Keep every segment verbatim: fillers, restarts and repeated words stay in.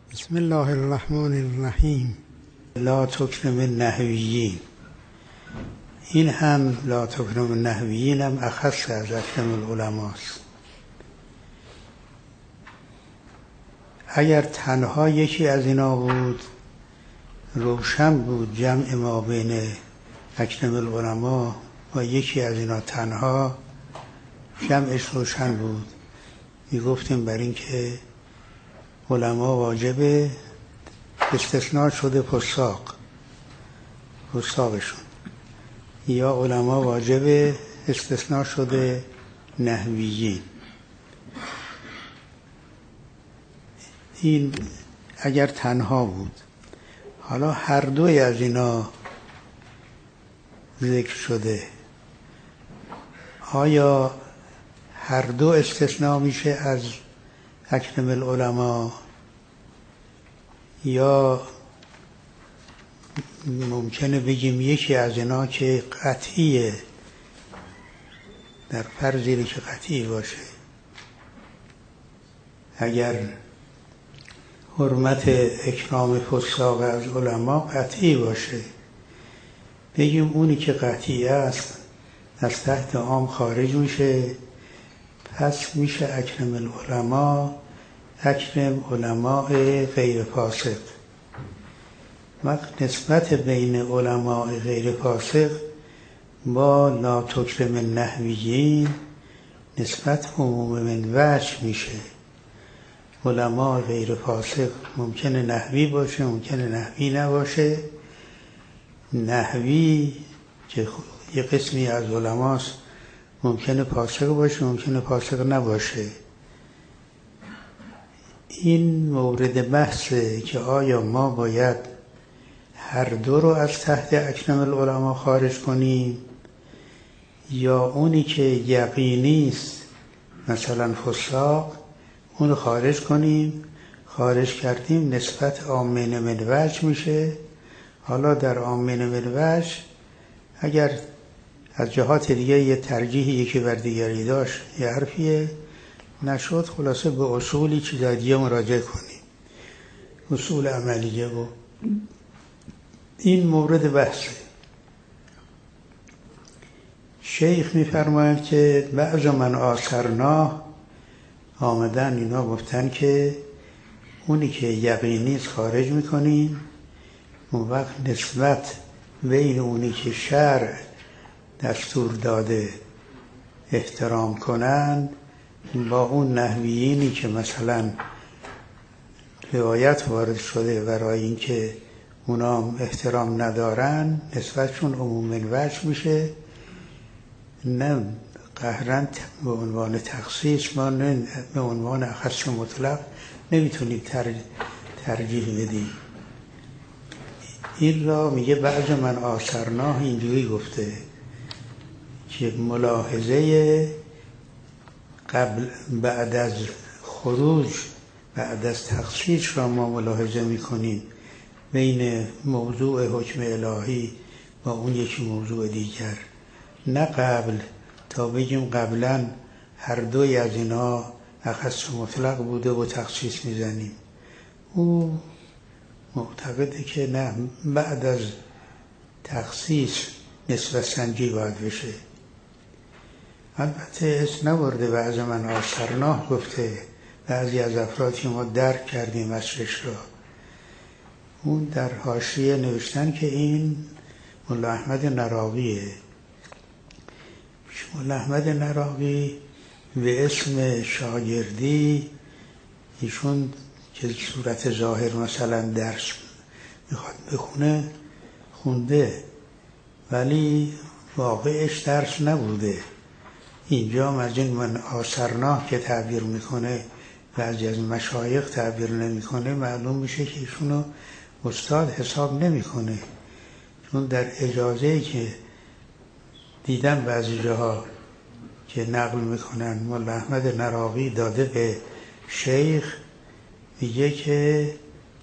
بسم الله الرحمن الرحیم. لا تکرم النحویین. این هم لا تکرم النحویین هم اخص از اکرم العلماست. اگر تنها یکی از اینا بود روشن بود جمع ما بین اکرم العلما و یکی از اینا تنها جمعش روشن بود. میگفتیم بر این که علما واجب استثناء شده فساق فساقشون، یا علما واجب استثناء شده نحویین. این اگر تنها بود. حالا هر دوی از اینا ذکر شده، آیا هر دو استثناء میشه از اکرم العلما یا ممکنه بگیم یکی از اینا که قطعیه، در فرضی که قطعی باشه، اگر حرمت اکرام فساق از علما قطعی باشه بگیم اونی که قطعی است از تحت عام خارج میشه، پس میشه اکرم العلما اکرم علماء غیر فاسق. وقت نسبت بین علماء غیر فاسق با لا تکرم النحویین نسبت عموم من وجه میشه. علماء غیر فاسق ممکنه نحوی باشه، ممکنه نحوی نباشه. نحوی که یه قسمی از علماست ممکنه فاسق باشه، ممکنه فاسق نباشه. این مورد بحثه که آیا ما باید هر دو رو از تحت اکرم العلما خارج کنیم یا اونی که یقینی است مثلا فساق اون رو خارج کنیم. خارج کردیم نسبت آمین من وجه میشه. حالا در آمین من وجه اگر از جهات دیگه یه ترجیحی یکی بر دیگری داشت یه حرفیه، نشد خلاصه به اصولی چیزای دیگه مراجعه کنیم، اصول عملیه. و این مورد بحثه. شیخ میفرماید که بعض من آثرنا آمدن اینا گفتن که اونی که یقینی است خارج میکنیم، اون وقت نسبت بین اونی که شرع دستور داده احترام کنند با اون نحویینی که مثلا روایت وارد شده برای اینکه اونا احترام ندارن نسبتشون عموم من وجه میشه. نه قهرن به عنوان تخصیص، ما نه به عنوان اخص مطلق نمیتونیم ترجیح بدیم. این را میگه بعض من آثرناه اینجوری گفته که ملاحظه قبل بعد از خروج بعد از تخصیص را ما ملاحظه میکنیم بین موضوع حکم الهی با اون یکی موضوع دیگر، نه قبل تا بگیم قبلا هر دوی از اینا اخص مطلق بوده و تخصیص میزنیم. او معتقده که نه، بعد از تخصیص نسبت سنجی باید بشه. البته اسم نبرده بعض من آثرناه گفته، بعضی از افرادی ما درک کردیم اصلش را. اون در حاشیه نوشتن که این مولا احمد نراقیه. مولا احمد نراقی به اسم شاگردی ایشون که صورت ظاهر مثلا درس میخواد بخونه خونده، ولی واقعش درس نبوده. اینجا از این من آثرناه که تعبیر میکنه بعضی از مشایخ تعبیر نمیکنه، معلوم میشه که ایشونو استاد حساب نمیکنه. چون در اجازه‌ای که دیدن بعضی جاها که نقل میکنن مولا احمد نراقی داده به شیخ، میگه که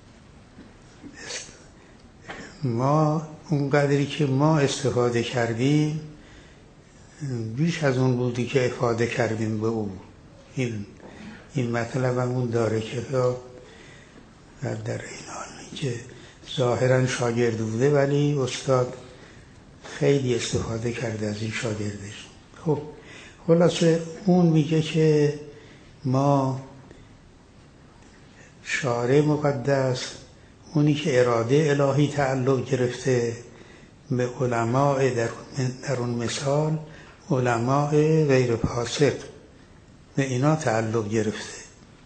ما اون قدری که ما استفاده کردیم بیش از اون بودی که افاده کردیم به او. این این مطلب همون داره که و در این حال که ظاهرا شاگرد بوده ولی استاد خیلی استفاده کرده از این شاگردش. خب خلاصه اون میگه که ما شارع مقدس، اونی که اراده الهی تعلق گرفته به علماء در, در اون مثال علماء غیر فاسق به اینا تعلق گرفته.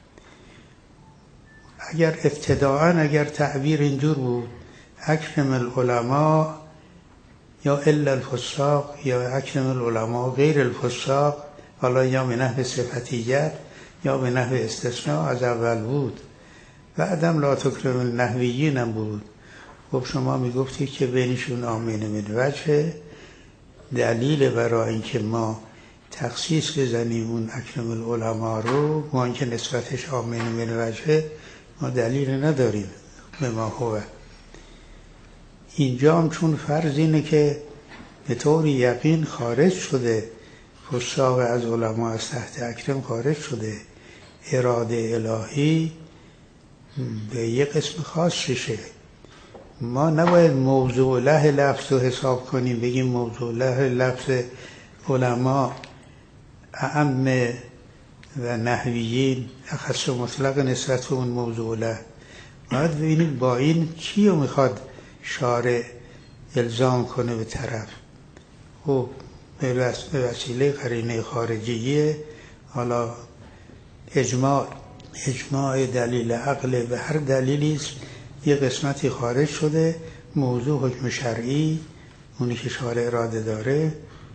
اگر ابتداعاً اگر تعبیر اینجور بود اکرم العلماء یا الا الفساق یا اکرم العلماء غیر الفساق، حالا یا به نحو صفتیت یا به نحو استثناء از اول بود، بعدم لا تکرم النحویین هم بود. خب شما میگفتید که بینشون آمین من وجه، دلیل برای اینکه ما تخصیص بزنیم اون اکرم العلماء رو ما اینکه نسبتش آمین من وجه ما دلیل نداریم به ما هو. اینجا هم چون فرض اینه که به طور یقین خارج شده فساق از علما از تحت اکرم خارج شده، اراده الهی به یک قسم خاص شه. ما نباید موضوع له لفظ رو حساب کنیم بگیم موضوع له لفظ علما اعم و نحویین اخص و مطلق نسبت به اون موضوع له. باید ببینیم با این چی رو میخواد شارع الزام کنه به طرف. خب به وسیله قرینه خارجیه، حالا اجماع اجماع دلیل عقل به هر دلیلی است یه قسمتی خارج شده، موضوع حکم شرعی اونی که شارع اراده داره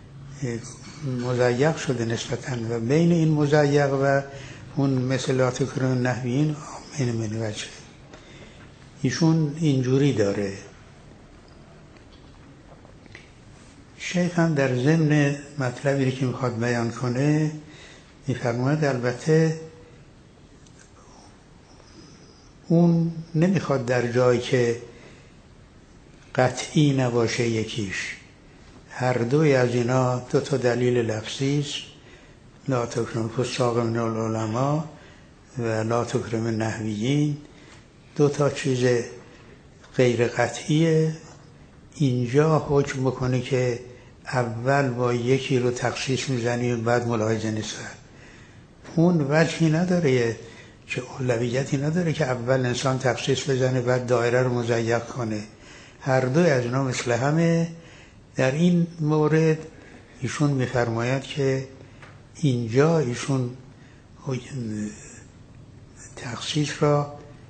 مضیق شده نسبتاً و بین این مضیق و اون مثلات کرون نحویین آمین من وجه. ایشون اینجوری داره. شیخ هم در ضمن مطلبی که میخواد بیان کنه میفرماید البته اون نمیخواد در جایی که قطعی نباشه یکیش، هر دوی از اینا دو تا دلیل لفظی است، لا تکرم فساق من العلماء و لا تکرم النحویین، دو تا چیز غیر قطعیه. اینجا حکم بکنه که اول با یکی رو تخصیص میزنی و بعد ملاحظه نسبت، اون وجهی نداره که اولویتی نداره که اول انسان تخصیص بزنه بعد دایره رو مضیق کنه. هر دو از اینا مثل همه. در این مورد ایشون میفرماید که اینجا ایشون تخصیص را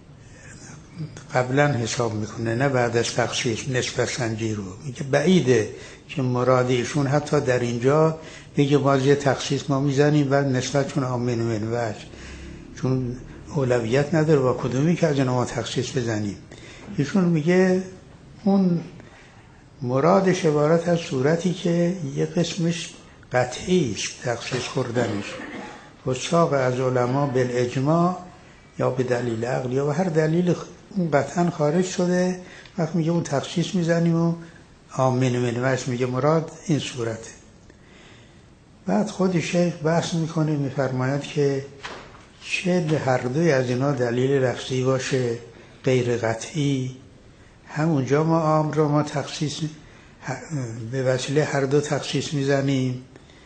قبلا حساب میکنه نه بعد از تخصیص نسبت سنجی رو. میگه بعیده که مراد ایشون حتی در اینجا بگه بازی تخصیص ما میزنیم بعد نسبت چون آمین من وجه، چون اولویت نداره با کدومی که از اینا ما تخصیص بزنیم. ایشون میگه اون مرادش عبارت از صورتی که یه قسمش قطعی است تخصیص خوردنش، فساق از علما بالاجماع یا به دلیل عقل یا به هر دلیل اون قطعا خارج شده، وقت میگه اون تخصیص میزنیم و آمین من وجه میگه مراد این صورته. بعد خود شیخ بحث میکنه میفرماید که چه هر دوی از اینا دلیل لفظی باشه غیر قطعی، همونجا ما عام رو ما تخصیص به وسیله هر دو تخصیص میزنیم،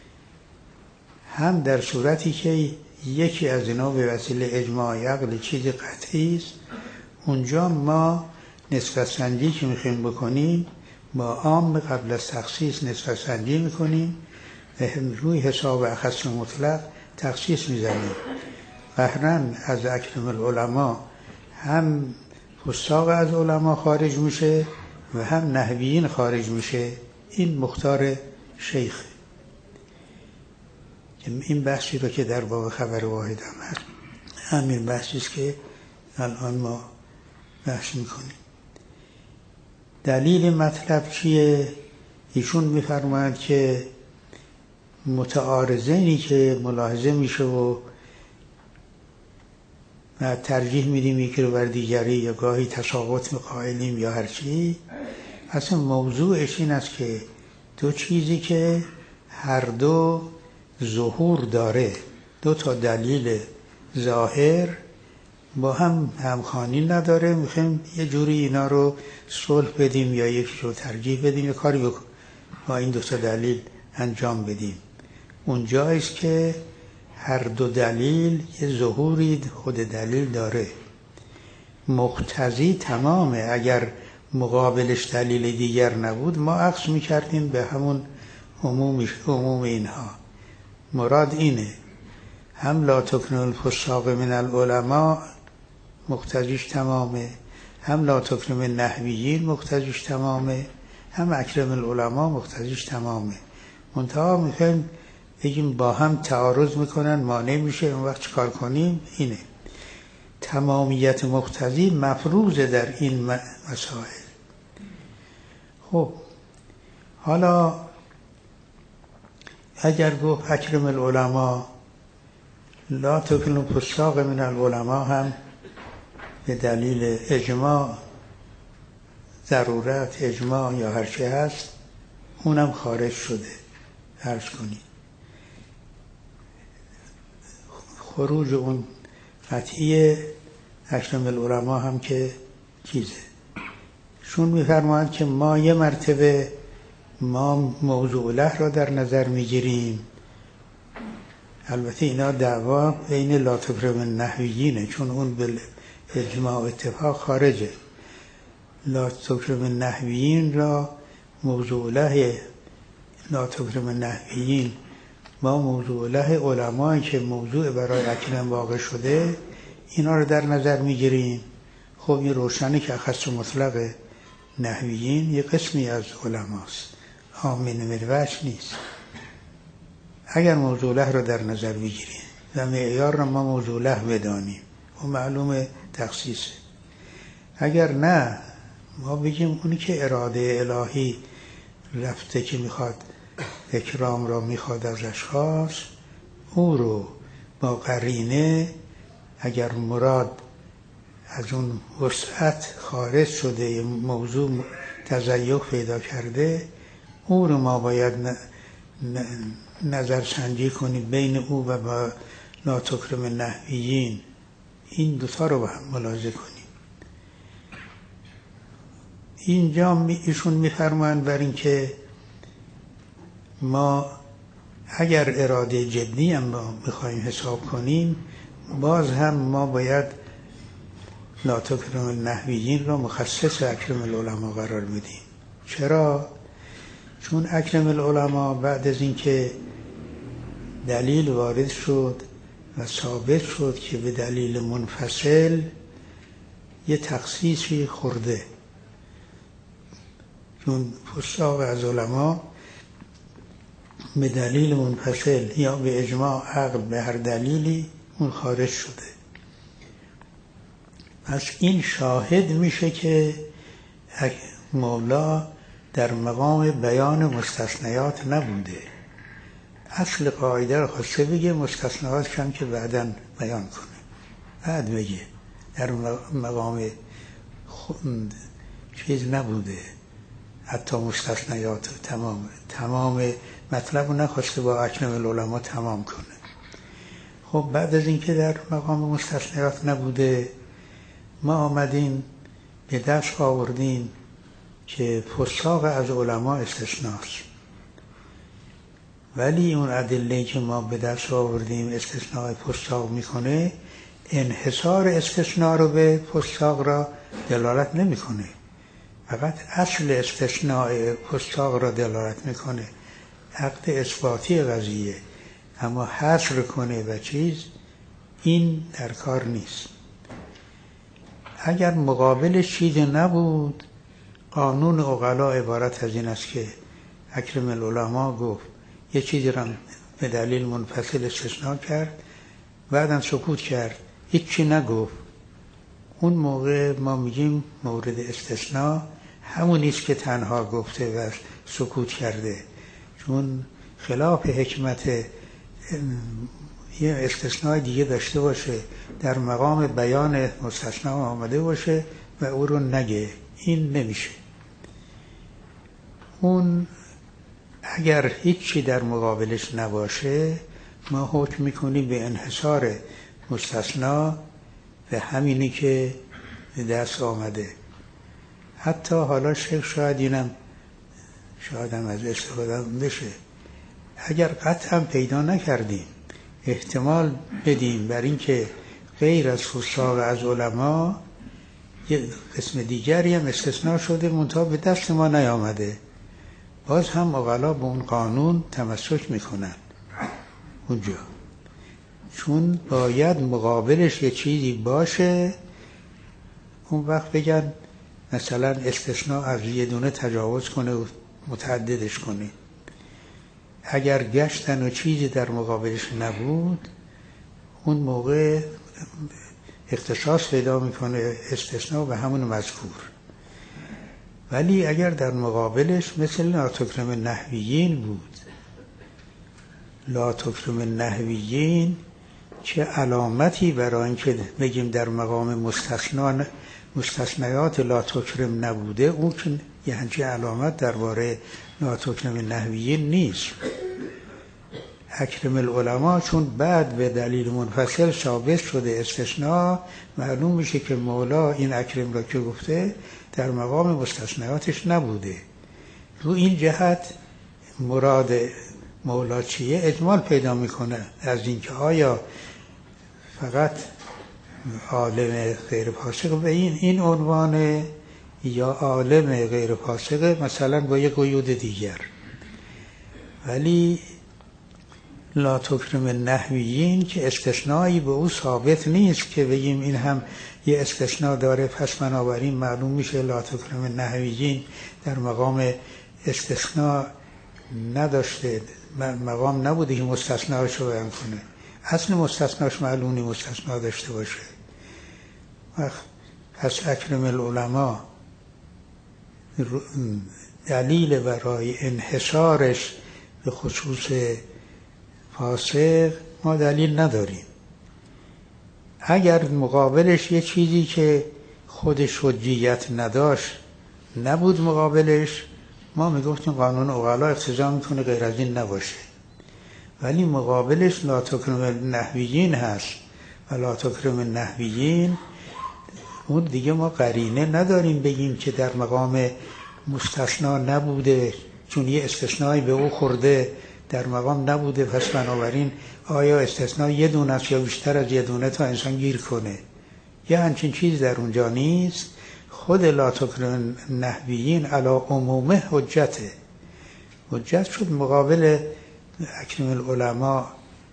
هم در صورتی که یکی از اینا به وسیله اجماع عقل چیز قطعی است، اونجا ما نسبت سنجی که میخوایم بکنیم با عام قبل از تخصیص نسبت سنجی میکنیم و روی حساب اخص مطلق تخصیص میزنیم. قهرن از اکرم العلماء هم فساق از علما خارج میشه و هم نحویین خارج میشه. این مختار شیخ. این بحثی رو که در باب خبر واحد هم هست همین بحثی است که الان ما بحث میکنیم. دلیل مطلب چیه؟ ایشون میفرماید که متعارضینی که ملاحظه میشه و ترجیح میدیم یکی رو بر دیگری یا گاهی تساقط میقائلیم یا هرچی، اصلا موضوعش این است که دو چیزی که هر دو ظهور داره، دو تا دلیل ظاهر با هم همخوانی نداره، میخوایم یه جوری اینا رو صلح بدیم یا یک رو ترجیح بدیم یا کاری بکن با این دو تا دلیل انجام بدیم. اونجاییست که هر دو دلیل یه ظهوری خود دلیل داره. مقتضی تمامه، اگر مقابلش دلیل دیگر نبود ما عکس میکردیم به همون عموم عموم اینها. مراد اینه هم لا تکن الفساق من العلماء مقتضیش تمامه، هم لا تکن من نحویین مقتضیش تمامه، هم اکرم العلماء مقتضیش تمامه. منتها میخوایم بگیم با هم تعارض میکنن، مانع میشه، اون وقت چیکار کنیم؟ اینه تمامیت مقتضی مفروضه در این مسائل. خب حالا اگر گفت اکرم العلماء لا تکن الفساق من العلماء هم به دلیل اجماع، ضرورت اجماع یا هر چه هست، اونم خارج شده. عرض کنید خروج اون قطعی اکرم العلماء هم که چیزه. شون میفرمایند که ما یه مرتبه ما موضوع له را در نظر میگیریم. البته اینا دعوا بین لا تکن من نحویینه، چون اون به اجماع اتفاق خارجه. لا تکن من نحویین را موضوع له لا تکن من نحویین ما موضوع له علمایی که موضوع برای اکرم واقع شده اینا رو در نظر میگیریم. خب این روشنه که اخص مطلق نحویین یه قسمی از علماست، آمین مروش نیست. اگر موضوع له رو در نظر بگیریم و معیار رو ما موضوع له بدانیم و معلوم تخصیصه. اگر نه ما بگیم اونی که اراده الهی رفته که میخواد اکرام را میخواد از اشخاص، او رو با قرینه اگر مراد از اون وسعت خارج شده، موضوع تضیق پیدا کرده، او رو ما باید نظر سنجی کنیم بین او و با لا تکن من نحویین. این دوتا رو با هم ملاحظه کنیم. اینجا ایشون میفرمایند بر این که ما اگر اراده جدی هم بخوایم حساب کنیم باز هم ما باید لا تکن من نحویین را مخصص اکرم العلماء قرار بدیم. چرا؟ چون اکرم العلماء بعد از اینکه دلیل وارد شد و ثابت شد که به دلیل منفصل یه تخصیصی خورده، چون فساق از علما به دلیل منفصل یا به اجماع عقل به هر دلیلی اون خارج شده. پس این شاهد میشه که مولا در مقام بیان مستثنیات نبوده. اصل قاعده رو خواسته بگه، مستثنیات کم که بعداً بیان کنه، بعد بگه در مقام چیز نبوده. حتی مستثنیات تمام تمام مطلب رو نخواسته با اکرم العلماء تمام کنه. خب بعد از اینکه در مقام مستثنیات نبوده، ما آمدیم به دست آوردیم که فساق از علماء استثناست، ولی اون ادله که ما به دست آوردیم استثناء فساق میکنه، انحصار استثناء رو به فساق را دلالت نمیکنه، فقط اصل استثناء فساق را دلالت میکنه، عقد اثباتی قضیه. اما حصر کنه و چیز، این در کار نیست. اگر مقابلش چیزی نبود، قانون عقلا عبارت از این است که اکرم العلماء گفت یه چیزی را به دلیل منفصل استثناء کرد، بعداً سکوت کرد، هیچی نگفت. اون موقع ما میگیم مورد استثناء همونیست که تنها گفته و سکوت کرده، چون خلاف حکمت یه استثناء دیگه داشته باشه، در مقام بیان مستثنا آمده باشه و او رو نگه، این نمیشه. اون اگر هیچی در مقابلش نباشه، ما حکم میکنیم به انحصار مستثنا به همینی که دست آمده. حتی حالا شیخ شاید اینم شاید هم از استفاده بشه، اگر قطعا پیدا نکردیم احتمال بدیم بر اینکه غیر از فساق از علما یه قسم دیگری هم استثناء شده منتها به دست ما نیامده، باز هم عقلا به اون قانون تمسک میکنن اونجا، چون باید مقابلش یه چیزی باشه. اون وقت بگن مثلا استثناء از یه دونه تجاوز کنه و متعددش کنه. اگر گشتن و چیزی در مقابلش نبود اون موقع اختصاص پیدا میکنه استثناء به همون مذکور. ولی اگر در مقابلش مثل لا تکرم النحویین بود، لا تکرم النحویین چه علامتی برای اینکه بگیم در مقام مستثنا مستثنیات لا تکرم نبوده، اون که یه همچین علامت درباره لا تکرم النحویین نیست. اکرم العلماء چون بعد به دلیل منفصل ثابت شده استثناء، معلوم میشه که مولا این اکرم را که گفته در مقام مستثنیاتش نبوده. رو این جهت مراد مولا چیه اجمال پیدا میکنه از اینکه آیا فقط عالم غیر فاسق به این این عنوان یا عالم غیر فاسق مثلا با یک قیود دیگر. ولی لا تکرم النحویین که استثنایی به او ثابت نیست که بگیم این هم یه استثناء داره، پس بنابراین معلوم میشه لا تکرم النحویین در مقام استثناء نداشته، مقام نبوده که مستثناش رو بیان کنه. اصل مستثناش معلومی مستثنا داشته باشه. پس اکرم العلماء دلیل برای انحصارش به خصوص فاسق ما دلیل نداریم. اگر مقابلش یه چیزی که خودش حجیت نداشت نبود مقابلش، ما میگفتیم قانون عقلا اقتضا میکنه غیر از این نباشه. ولی مقابلش لا تکرم النحویین هست و لا تکرم النحویین اون دیگه ما قرینه نداریم بگیم که در مقام مستثنا نبوده چون یه استثنایی به او خورده در مقام نبوده، پس بنابراین آیا استثناء یه دونه است یا بیشتر از یه دونه تا انسان گیر کنه. یه همچین چیز در اونجا نیست. خود لا تکرم النحویین علی عمومه حجته، حجت شد مقابل اکرم العلماء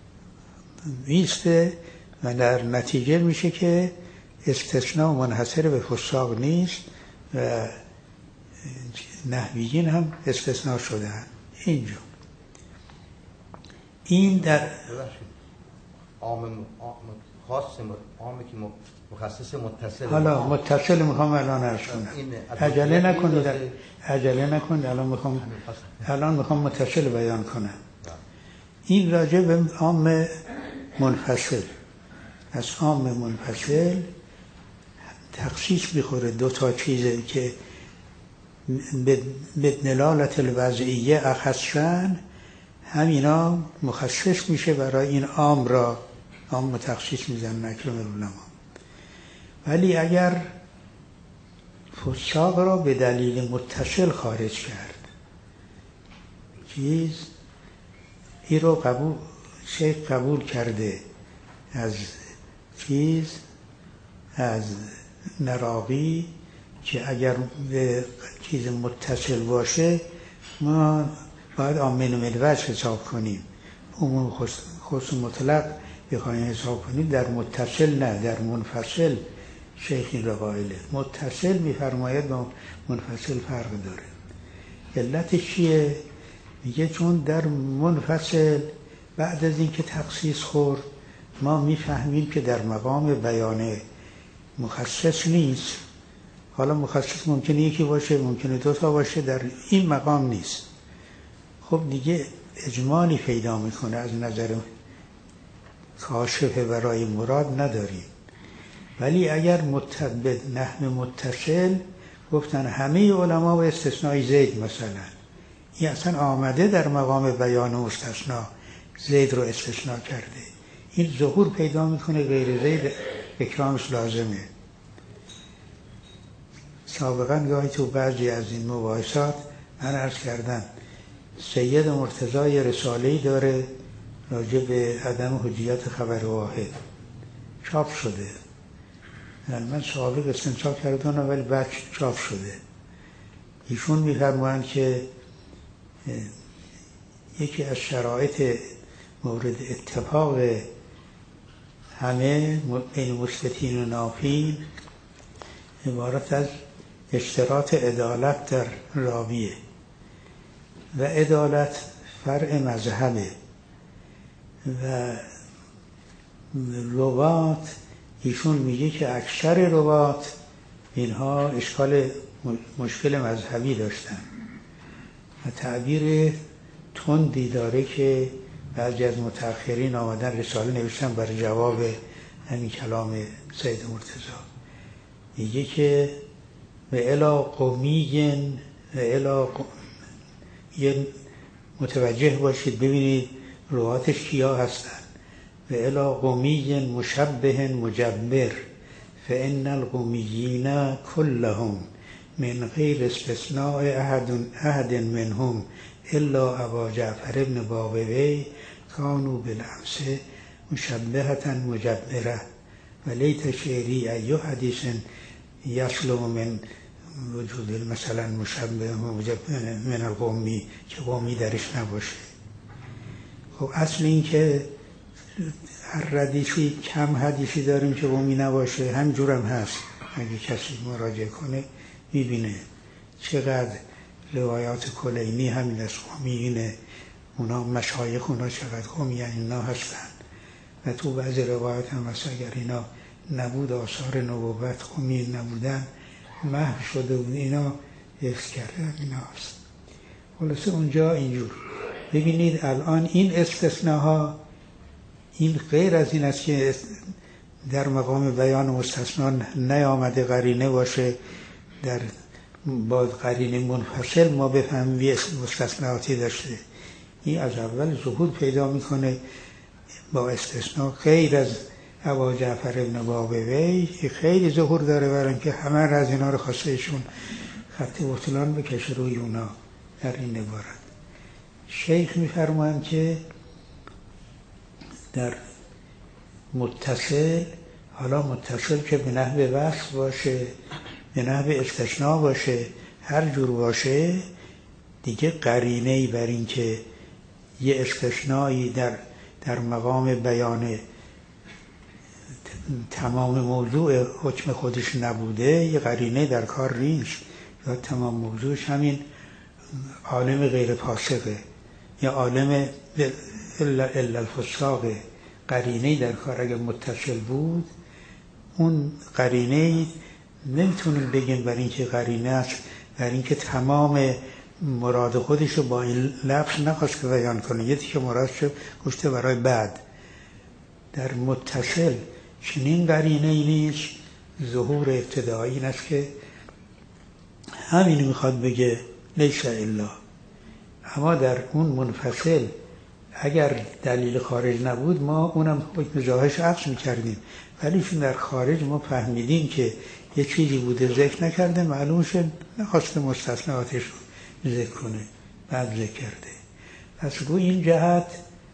میسته و در نتیجه میشه که استثناء منحصر به فساق نیست و نحویین هم استثناء شدن. اینجا این در عام خاص عامی که مخصص متصل، حالا متصل میخوام الان عرض کنم، عجله نکنید عجله نکنید الان میخوام الان میخوام متصل بیان کنم. این راجع به عام منفصل، از عام منفصل تخصیص میخوره دو تا چیزه که به دلالت الوضعیه اخصن همینا مخصص میشه برای این عام را عام تخصیص میزن اکرم العلماء. ولی اگر فساق را به دلیل متصل خارج کرد چیز این رو قبول شیخ قبول کرده از چیز از نراقی که اگر به چیز متصل باشه ما باید آمین و ملوج حساب کنیم، عموم خصوص مطلق بخواهیم حساب کنیم، در متصل نه در منفصل. شیخ این را قائله. متصل میفرماید با منفصل فرق داره. علتش چیه؟ میگه چون در منفصل بعد از اینکه تخصیص خورد ما میفهمیم که در مقام بیان مخصص نیست. حالا مخصص ممکنه یکی باشه ممکنه دو تا باشه، در این مقام نیست. خب دیگه اجمالی پیدا میکنه از نظر کاشف برای مراد نداریم. ولی اگر متبد نحو متصل گفتن همه علما به استثنای زید مثلا، این اصلا آمده در مقام بیان مستثنا زید رو استثناء کرده، این ظهور پیدا میکنه غیر زید اکرامش لازمه. سابقا گاهی تو بعضی از این مباحثات من عرض کردم سید مرتضی رساله‌ای داره راجع به عدم حجیت خبر واحد، چاپ شده. یعنی من سابق استنساخ کردم ولی بعد چاپ شده. ایشون می‌فرمایند که یکی از شرایط مورد اتفاق همه بین مثبتین و نافین عبارت از اشتراط عدالت در راویه و عدالت فرع مذهبه و روات ایشون میگه که اکثر روات اینها اشکال مشکل مذهبی داشتن و تعبیر تندی داره که بعضی از متأخرین آمدن رساله نوشتن برای جواب همین کلام سید مرتضی. میگه که و الا قومیین و الا قوم... یه متوجه باشید ببینید رواتش کیا هستن. و الا قومیین مشبه مجبر فان القومیین کلهم من غیر استثناء احد احد منهم الا ابا جعفر ابن بابوی کانوا بالامس مشبهة مجبره و لیت شعری ای حدیث یسلم من وجود مثلا مشبه من القومی که قومی درش نباشه. خب اصل این که هر حدیثی کم حدیثی داریم که قومی نباشه همجور هم هست. اگه کسی مراجعه کنه میبینه چقدر روایات کلینی همین از قومیینه، اونا مشایخ اونا چقدر قومیین اینا هستن و تو بعضی روایات هم هست اگر اینا نبود آثار نبوت قومی نبودن محو شده بود اینا حفظ کرده اینا هست. خلاصه اونجا اینجور ببینید الان این استثناها این غیر از این است که در مقام بیان مستثنا نیامده قرینه باشه در با قرینه منفصل ما بفهمیم مستثناتی داشته. این از اول ظهور پیدا میکنه با استثناء غیر از ابا جعفر ابن بابوی خیلی ظهور داره برای اینکه همه از اینا رو خواسته ایشون خط بطلان بکشه روی اونا در این عبارت. شیخ میفرمایند که در متصل، حالا متصل که به نحو وصف باشه به نحو استثناء باشه هر جور باشه دیگه قرینه‌ای بر این که یه استثنایی در در مقام بیان تمام موضوع حکم خودش نبوده یه قرینه در کار نیست. یا تمام موضوعش همین عالم غیر فاسقه یا عالم الا الفساقه. قرینه در کار اگر متصل بود اون قرینه نمیتونیم بگیم برای اینکه قرینه است برای اینکه تمام مراد خودش رو با این لفظ نخواست که بیان کنه یه تیکه مرادش گفته برای بعد. در متصل چنین قرینه ای نیست. ظهور ابتدایی این است که همین میخواد بگه لیس الا. اما در اون منفصل اگر دلیل خارج نبود ما اونم حکم ظاهرش عکس میکردیم ولی چون در خارج ما فهمیدیم که یه چیزی بوده ذکر نکرده معلوم شد نخواسته مستثنااتش رو ذکر کنه بعد ذکر کرده. پس روی این جهت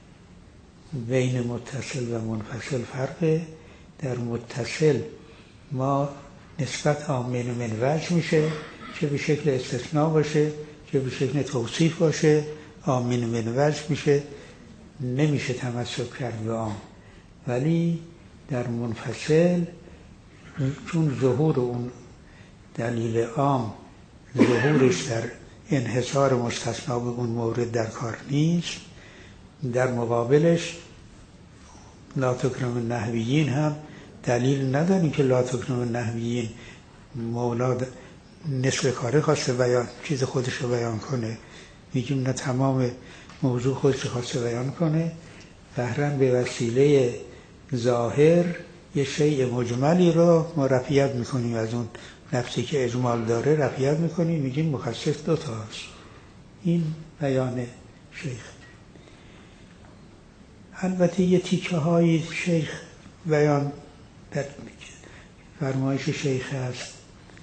بین متصل و منفصل فرقه. در متصل ما نسبت آمین من وجه میشه چه به شکل استثناء باشه چه به شکل توصیف باشه آمین من وجه میشه نمیشه تمسک کرد به آم. ولی در منفصل چون ظهور اون دلیل عام ظهورش در انحصار مستثنا به اون مورد در کار نیست در مقابلش لا تکرم النحویین هم دلیل نداریم که لا تکرم النحویین مولا نصف کاره خواسته بیان چیز خودش رو بیان کنه میگیم نه تمام موضوع خودش خواسته بیان کنه بهرن به وسیله ظاهر یه شیء مجملی رو ما رفعیت میکنیم از اون نفسی که اجمال داره رفعیت میکنیم میگیم مخصص دو تاست. این بیان شیخ. البته یه تیکه های شیخ بیان در فرمایش شیخ هست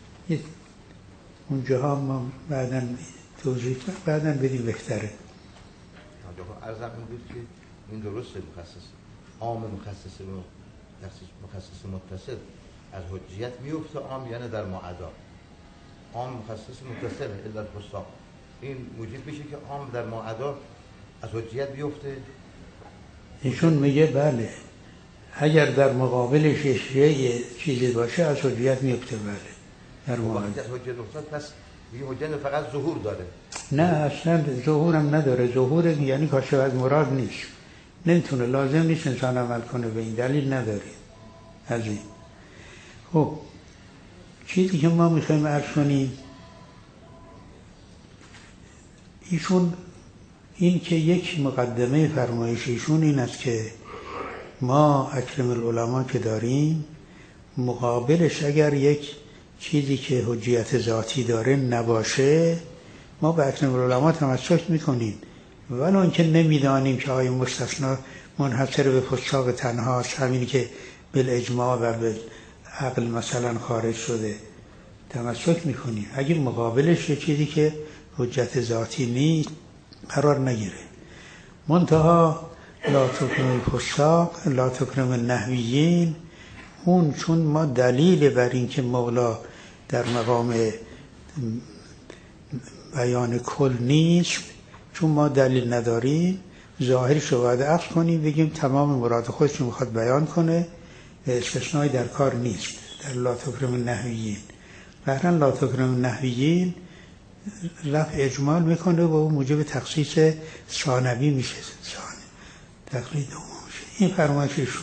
اونجاها ما بعداً توضیح بعداً بدیم بهتره. عرضم این بود که این درسته مخصص عام مخصص مخصص متصل از حجیت میفته، عام یعنی در معدا، عام مخصص متصل علت فساق، این موجب میشه که عام در معدا از حجیت بیفته. ایشون میگه بله اگر در مقابلش یه چیزی باشه از حجیت میفته. بله در معدا وقتی از حجیت افتاد پس یه حجیت فقط ظهور داره. نه اصلا ظهورم نداره. ظهور یعنی کاشف از مراد نیست، نمیتونه، لازم نیست انسان عمل کنه به این دلیل نداره. از این خب چیزی که ما میخوایم عرض کنیم ایشون این که یک مقدمه فرمایش ایشون این است که ما اکرم العلماء که داریم مقابلش اگر یک چیزی که حجیت ذاتی داره نباشه ما به اکرم العلماء تمسک میکنیم، ولو اینکه نمیدانیم که آیا مستثنا منحصر به فساق تنهاست، همینی که بالاجماع و بالعقل مثلا خارج شده تمسک میکنیم. اگر مقابلش یه چیزی که حجت ذاتی نیست قرار نگیره. منتها لا تکرم الفساق لا تکرم النحویین، اون چون ما دلیل بر این که مولا در مقام بیان کل نیست، چون ما دلیل نداریم ظاهرش رو باید عکس کنیم، بگیم تمام مراد خودش رو میخواد بیان کنه، استثنایی در کار نیست در لا تکرم النحویین. بهرن لا تکرم النحویین رفع اجمال میکنه و اون موجب تخصیص ثانوی میشه، تقلید عموم میشه. این فرمایششون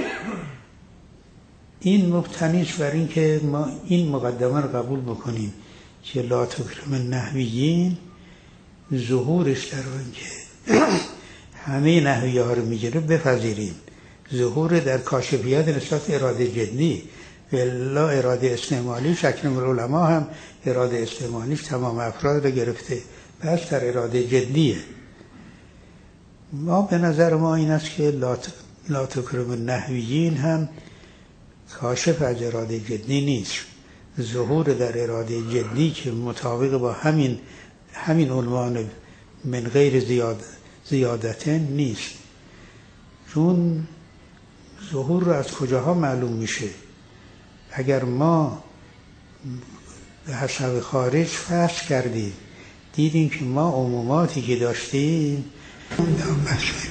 این مبتنی است بر این که ما این مقدمه رو قبول بکنیم که لا تکرم النحویین ظهورش در اون که همه نحویه ها رو میگیره بپذیریم، ظهور در کاشفیت نسبت اراده جدی لا اراده استعمالی. اکرم العلماء هم اراده استعمالیش تمام افراد رو گرفته، پس در اراده جدیه. ما به نظر ما این است که لا تکرم النحویین هم کاشف از اراده جدی نیست، ظهور در اراده جدی که مطابق با همین همین عنوان من غیر زیاد زیادتن نیست. چون ظهور رو از کجاها معلوم میشه؟ اگر ما به حسب خارج فحص کردیم دیدیم که ما عموماتی که داشتیم